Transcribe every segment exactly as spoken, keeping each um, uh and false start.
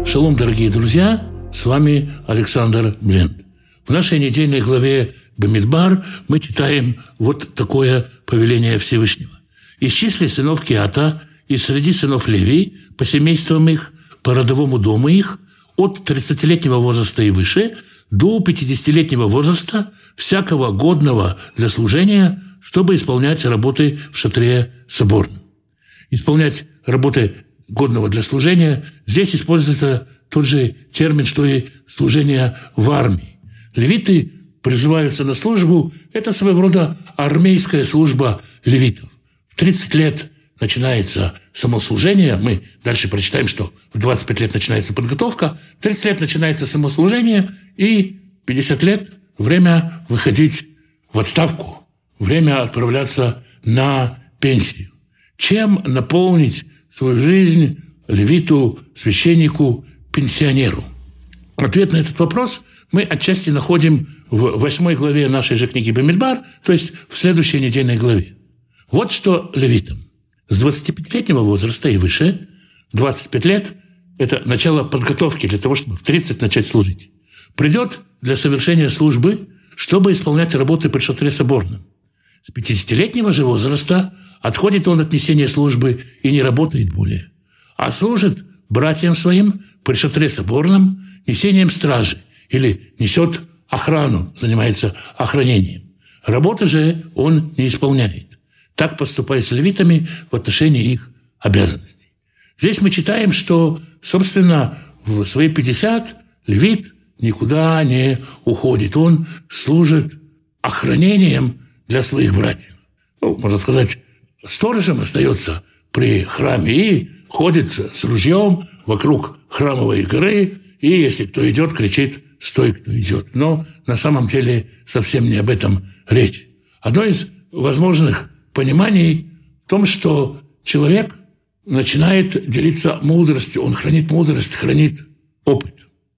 Шалом, дорогие друзья, с вами Александр Бленд. В нашей недельной главе Бамидбар мы читаем вот такое повеление Всевышнего. «Исчисли сынов Кеата и среди сынов Левий по семействам их, по родовому дому их, от тридцатилетнего возраста и выше до пятидесятилетнего возраста, всякого годного для служения, чтобы исполнять работы в шатре соборном». Исполнять работы годного для служения, здесь используется тот же термин, что и служение в армии. Левиты призываются на службу, это своего рода армейская служба левитов. В тридцать лет начинается само служение, мы дальше прочитаем, что в двадцать пять лет начинается подготовка, в тридцать лет начинается само служение, и пятьдесят лет – время выходить в отставку, время отправляться на пенсию. Чем наполнить свою жизнь левиту, священнику, пенсионеру? Ответ на этот вопрос мы отчасти находим в восьмой главе нашей же книги Бамидбар, то есть в следующей недельной главе. Вот что левитам. С двадцатипятилетнего возраста и выше, двадцать пять лет – это начало подготовки для того, чтобы в тридцать начать служить. Придет для совершения службы, чтобы исполнять работы при шатре соборном. С пятидесятилетнего же возраста отходит он от несения службы и не работает более, а служит братьям своим при шатре соборном несением стражи или несет охрану, занимается охранением. Работы же он не исполняет. Так поступает с левитами в отношении их обязанностей. Здесь мы читаем, что, собственно, в свои пятьдесят левит никуда не уходит. Он служит охранением для своих братьев. Ну, можно сказать, сторожем остается при храме и ходит с ружьем вокруг храмовой горы, и если кто идет, кричит «стой, кто идет». Но на самом деле совсем не об этом речь. Одно из возможных пониманий в том, что человек начинает делиться мудростью, он хранит мудрость, хранит опыт.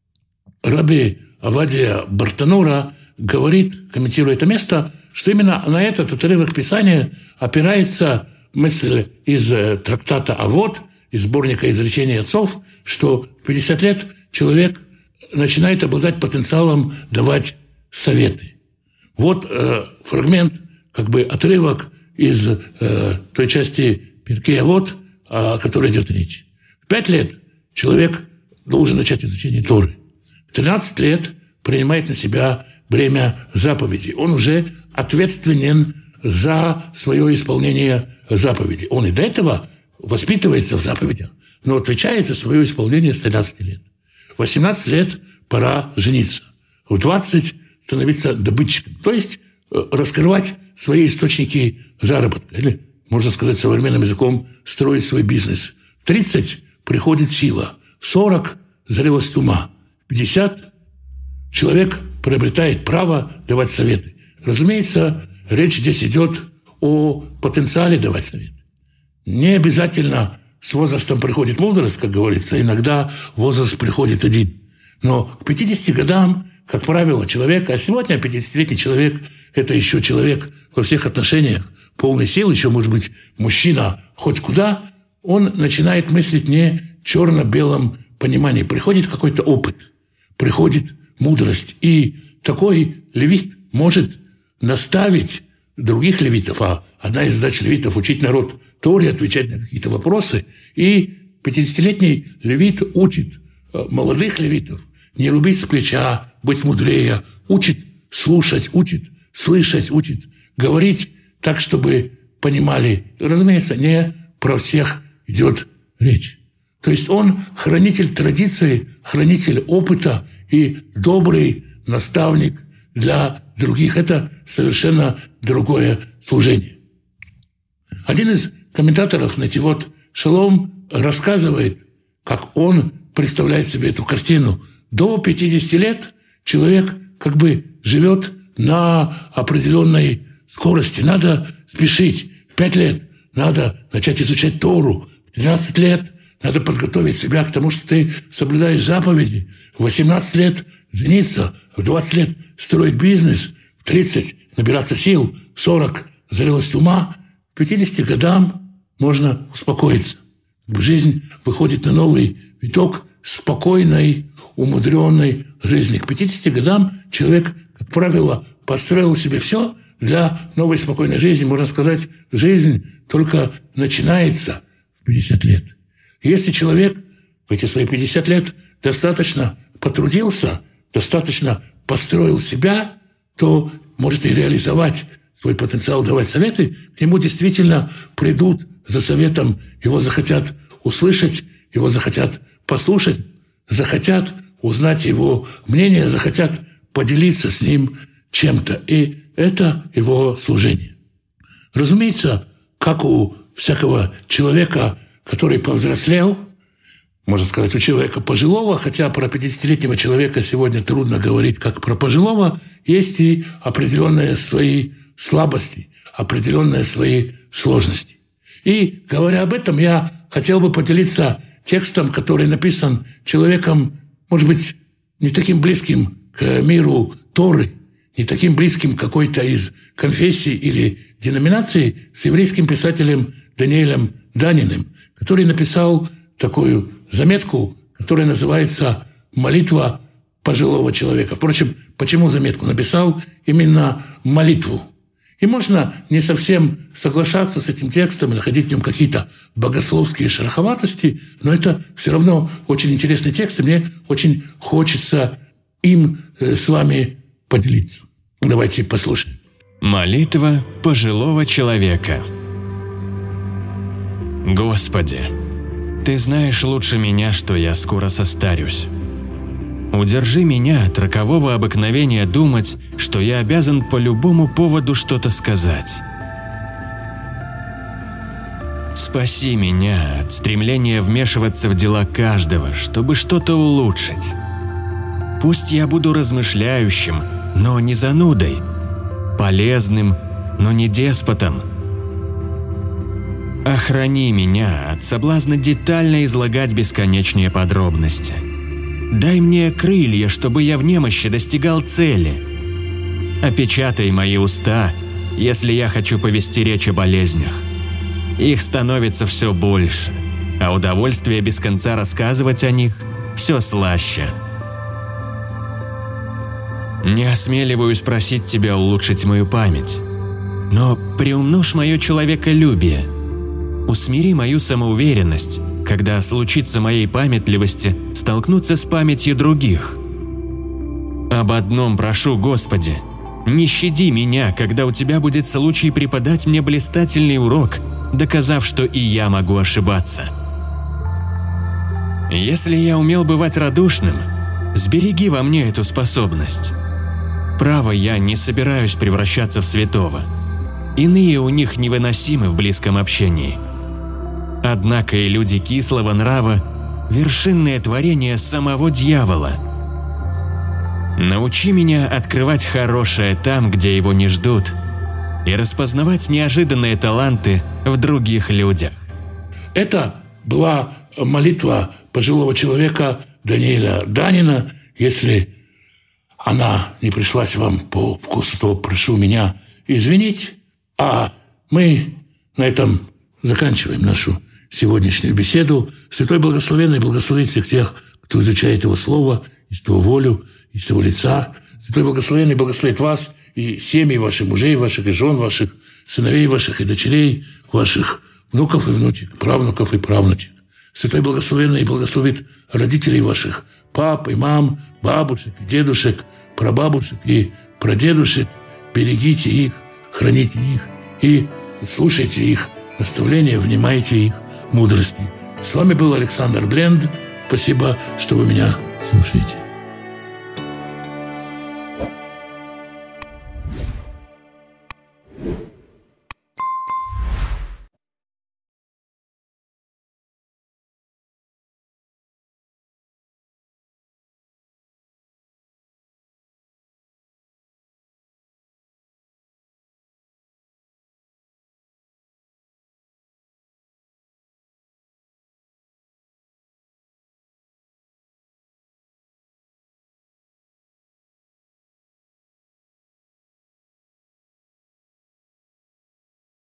Раби Авадия Бартанура говорит, комментируя это место, что именно на этот отрывок Писания опирается мысль из трактата «Авот», из сборника изречений отцов, что в пятьдесят лет человек начинает обладать потенциалом давать советы. Вот э, фрагмент, как бы отрывок из э, той части Пиркей Авот, о которой идет речь. В пять лет человек должен начать изучение Торы. В тринадцать лет принимает на себя бремя заповедей. Он уже ответственен за свое исполнение заповедей. Он и до этого воспитывается в заповедях, но отвечает за свое исполнение с тринадцати лет. В восемнадцать лет пора жениться. В двадцать становиться добытчиком, то есть раскрывать свои источники заработка. Или, можно сказать современным языком, строить свой бизнес. В тридцать приходит сила, в сорок зрелость ума, в пятьдесят человек приобретает право давать советы. Разумеется, речь здесь идет о потенциале давать советы. Не обязательно с возрастом приходит мудрость, как говорится, иногда возраст приходит один. Но к пятидесяти годам, как правило, человек, а сегодня пятидесятилетний человек – это еще человек во всех отношениях, полный сил, еще, может быть, мужчина хоть куда, он начинает мыслить не в черно-белом понимании. Приходит какой-то опыт, приходит мудрость. И такой левит может наставить других левитов, а одна из задач левитов – учить народ Торе, отвечать на какие-то вопросы. И пятидесятилетний левит учит молодых левитов не рубить с плеча, быть мудрее, учит слушать, учит слышать, учит говорить так, чтобы понимали. Разумеется, не про всех идет речь. То есть он хранитель традиции, хранитель опыта и добрый наставник для других. Это совершенно другое служение. Один из комментаторов Нативот Шалом рассказывает, как он представляет себе эту картину. До пятидесяти лет человек как бы живет на определенной скорости. Надо спешить. В пять лет надо начать изучать Тору. В тринадцать лет надо подготовить себя к тому, что ты соблюдаешь заповеди. В восемнадцать лет жениться. В двадцать лет строить бизнес. В тридцать набираться сил. В сорок зрелость ума. К пятидесяти годам можно успокоиться. Жизнь выходит на новый виток, спокойной, умудренной жизни. К пятидесяти годам человек, как правило, построил себе все для новой спокойной жизни. Можно сказать, жизнь только начинается в пятьдесят лет. Если человек в эти свои пятьдесят лет достаточно потрудился, достаточно построил себя, то может и реализовать свой потенциал, давать советы. К нему действительно придут за советом, его захотят услышать, его захотят послушать, захотят узнать его мнение, захотят поделиться с ним чем-то. И это его служение. Разумеется, как у всякого человека, который повзрослел, можно сказать, у человека пожилого, хотя про пятидесятилетнего человека сегодня трудно говорить как про пожилого, есть и определенные свои слабости, определенные свои сложности. И, говоря об этом, я хотел бы поделиться текстом, который написан человеком, может быть, не таким близким к миру Торы, не таким близким к какой-то из конфессий или деноминаций, с еврейским писателем Даниэлем Даниным, который написал такую заметку, которая называется «Молитва пожилого человека». Впрочем, почему заметку написал? Именно молитву. И можно не совсем соглашаться с этим текстом, находить в нем какие-то богословские шероховатости, но это все равно очень интересный текст, и мне очень хочется им с вами поделиться. Давайте послушаем. Молитва пожилого человека. Господи, Ты знаешь лучше меня, что я скоро состарюсь. Удержи меня от рокового обыкновения думать, что я обязан по любому поводу что-то сказать. Спаси меня от стремления вмешиваться в дела каждого, чтобы что-то улучшить. Пусть я буду размышляющим, но не занудой, полезным, но не деспотом. Охрани меня от соблазна детально излагать бесконечные подробности. Дай мне крылья, чтобы я в немощи достигал цели. Опечатай мои уста, если я хочу повести речь о болезнях. Их становится все больше, а удовольствие без конца рассказывать о них все слаще. Не осмеливаюсь просить тебя улучшить мою память, но приумножь мое человеколюбие. Усмири мою самоуверенность, когда случится моей памятливости столкнуться с памятью других. Об одном прошу, Господи, не щади меня, когда у Тебя будет случай преподать мне блистательный урок, доказав, что и я могу ошибаться. Если я умел бывать радушным, сбереги во мне эту способность. Право, я не собираюсь превращаться в святого. Иные у них невыносимы в близком общении. Однако и люди кислого нрава – вершинное творение самого дьявола. Научи меня открывать хорошее там, где его не ждут, и распознавать неожиданные таланты в других людях. Это была молитва пожилого человека Даниэля Данина. Если она не пришлась вам по вкусу, то прошу меня извинить. А мы на этом заканчиваем нашу сегодняшнюю беседу. Святой Благословенный благословит всех тех, кто изучает Его Слово, из Его волю, из Его лица. Святой Благословенный благословит вас и семьи ваших мужей, ваших и жен, ваших сыновей, ваших и дочерей, ваших внуков и внучек, правнуков и правнучек. Святой Благословенный благословит родителей ваших, пап и мам, бабушек, дедушек, прабабушек и прадедушек. Берегите их, храните их и слушайте их наставления, внимайте их мудрости. С вами был Александр Бленд. Спасибо, что вы меня слушаете.